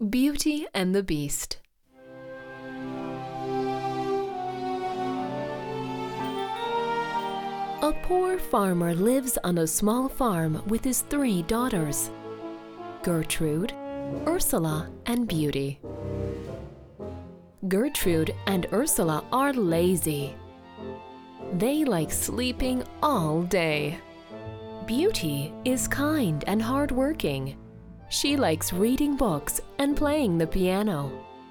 Beauty and the Beast. A poor farmer lives on a small farm with his 3 daughters, Gertrude, Ursula, and Beauty. Gertrude and Ursula are lazy. They like sleeping all day. Beauty is kind and hardworking. She likes reading books and playing the piano.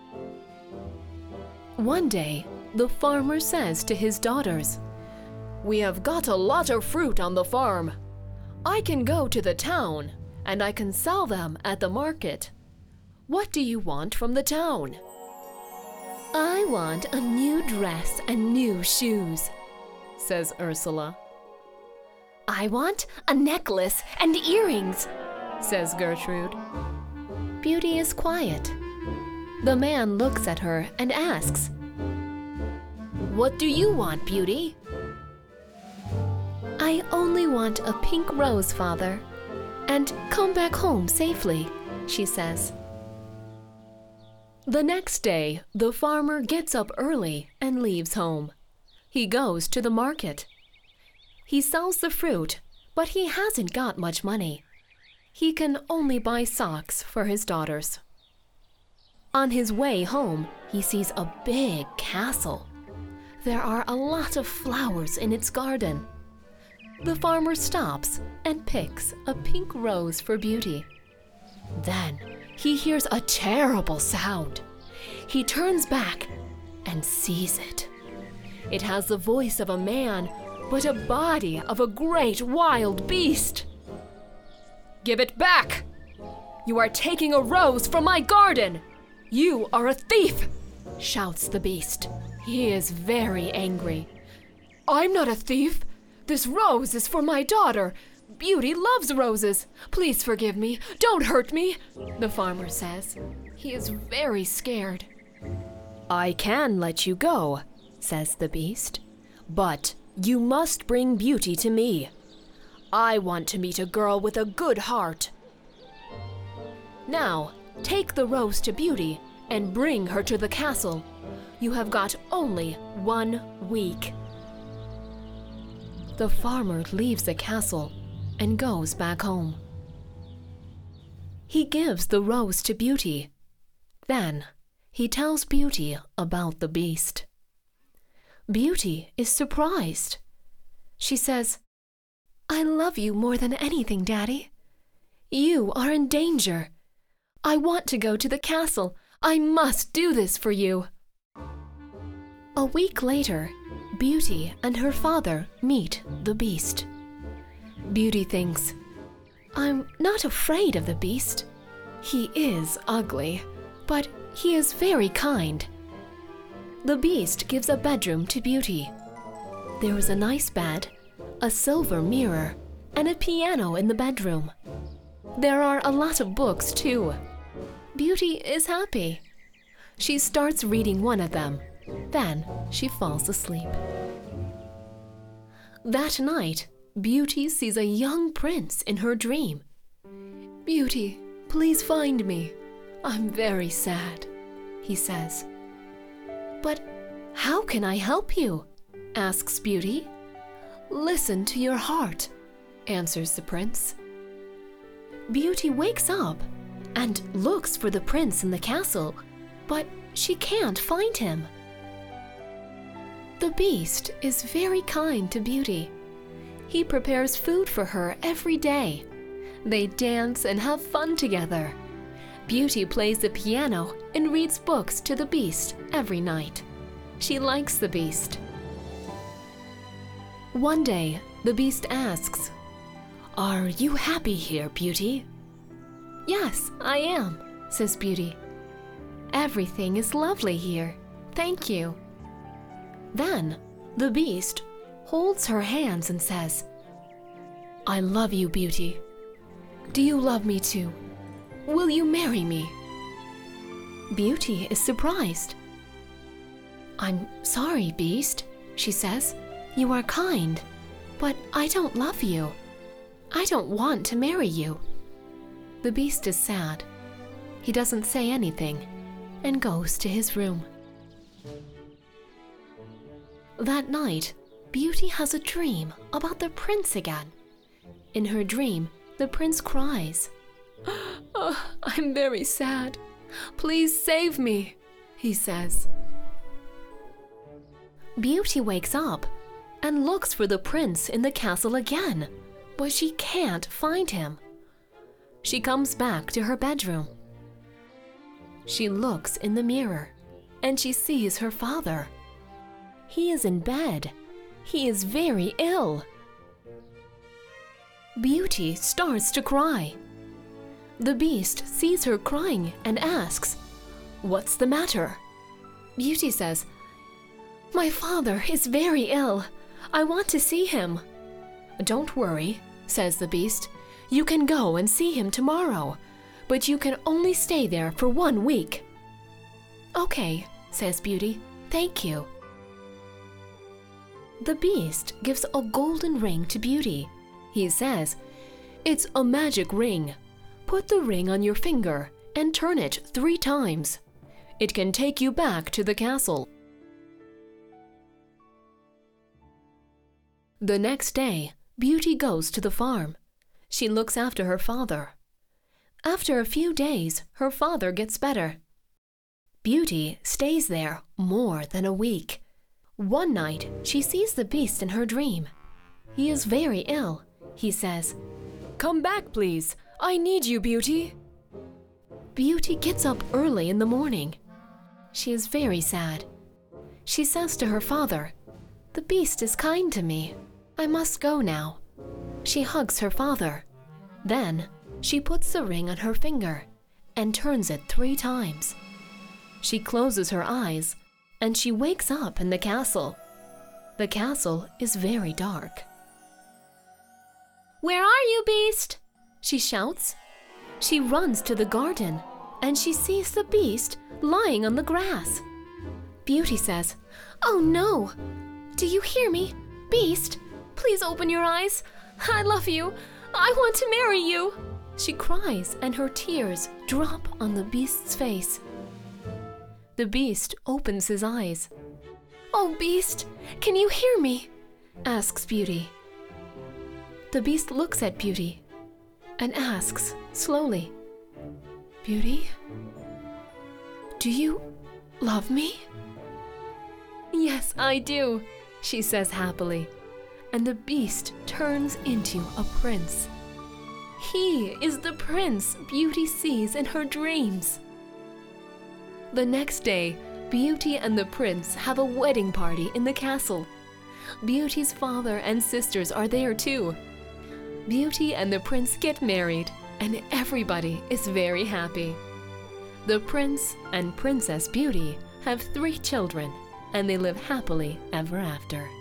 One day, the farmer says to his daughters, "We have got a lot of fruit on the farm. I can go to the town and I can sell them at the market. What do you want from the town?" "I want a new dress and new shoes," says Ursula. "I want a necklace and earrings," says Gertrude. Beauty is quiet. The man looks at her and asks, "What do you want, Beauty?" "I only want a pink rose, Father, and come back home safely," she says. The next day, the farmer gets up early and leaves home. He goes to the market. He sells the fruit, but he hasn't got much money. He can only buy socks for his daughters. On his way home, he sees a big castle. There are a lot of flowers in its garden. The farmer stops and picks a pink rose for Beauty. Then he hears a terrible sound. He turns back and sees it. It has the voice of a man, but a body of a great wild beast. "Give it back! You are taking a rose from my garden! You are a thief!" shouts the beast. He is very angry. "I'm not a thief! This rose is for my daughter. Beauty loves roses. Please forgive me. Don't hurt me," the farmer says. He is very scared. "I can let you go," says the beast, "but you must bring Beauty to me. I want to meet a girl with a good heart. Now, take the rose to Beauty and bring her to the castle. You have got only 1 week." The farmer leaves the castle and goes back home. He gives the rose to Beauty. Then he tells Beauty about the beast. Beauty is surprised. She says, "I love you more than anything, Daddy. You are in danger. I want to go to the castle. I must do this for you." A week later, Beauty and her father meet the beast. Beauty thinks, "I'm not afraid of the beast. He is ugly, but he is very kind." The beast gives a bedroom to Beauty. There is a nice bed, a silver mirror, and a piano in the bedroom. There are a lot of books, too. Beauty is happy. She starts reading one of them. Then she falls asleep. That night, Beauty sees a young prince in her dream. "Beauty, please find me. I'm very sad," he says. "But how can I help you?" asks Beauty. "Listen to your heart," answers the prince. Beauty wakes up and looks for the prince in the castle, but she can't find him. The beast is very kind to Beauty. He prepares food for her every day. They dance and have fun together. Beauty plays the piano and reads books to the beast every night. She likes the beast. One day, the beast asks, "Are you happy here, Beauty?" "Yes, I am," says Beauty. "Everything is lovely here. Thank you." Then the beast holds her hands and says, "I love you, Beauty. Do you love me too? Will you marry me?" Beauty is surprised. "I'm sorry, beast," she says. "You are kind, but I don't love you. I don't want to marry you." The beast is sad. He doesn't say anything and goes to his room. That night, Beauty has a dream about the prince again. In her dream, the prince cries. "Oh, I'm very sad. Please save me," he says. Beauty wakes up and looks for the prince in the castle again, but she can't find him. She comes back to her bedroom. She looks in the mirror and she sees her father. He is in bed. He is very ill. Beauty starts to cry. The Beast sees her crying and asks, "What's the matter?" Beauty says, "My father is very ill. I want to see him." "Don't worry," says the Beast. "You can go and see him tomorrow, but you can only stay there for 1 week." "Okay," says Beauty. "Thank you." The Beast gives a golden ring to Beauty. He says, "It's a magic ring. Put the ring on your finger and turn it 3 times. It can take you back to the castle." The next day, Beauty goes to the farm. She looks after her father. After a few days, her father gets better. Beauty stays there more than a week. One night, she sees the Beast in her dream. He is very ill. He says, "Come back, please. I need you, Beauty." Beauty gets up early in the morning. She is very sad. She says to her father, "The Beast is kind to me. I must go now." She hugs her father. Then, she puts the ring on her finger and turns it 3 times. She closes her eyes and she wakes up in the castle. The castle is very dark. "Where are you, Beast?" she shouts. She runs to the garden and she sees the Beast lying on the grass. Beauty says, "Oh no! Do you hear me? Beast, please open your eyes. I love you. I want to marry you." She cries and her tears drop on the Beast's face. The Beast opens his eyes. "Oh, Beast, can you hear me?" asks Beauty. The Beast looks at Beauty and asks slowly, "Beauty, do you love me?" "Yes, I do," she says happily, and the Beast turns into a prince. He is the prince Beauty sees in her dreams. The next day, Beauty and the prince have a wedding party in the castle. Beauty's father and sisters are there too. Beauty and the prince get married, and everybody is very happy. The prince and Princess Beauty have 3 children, and they live happily ever after.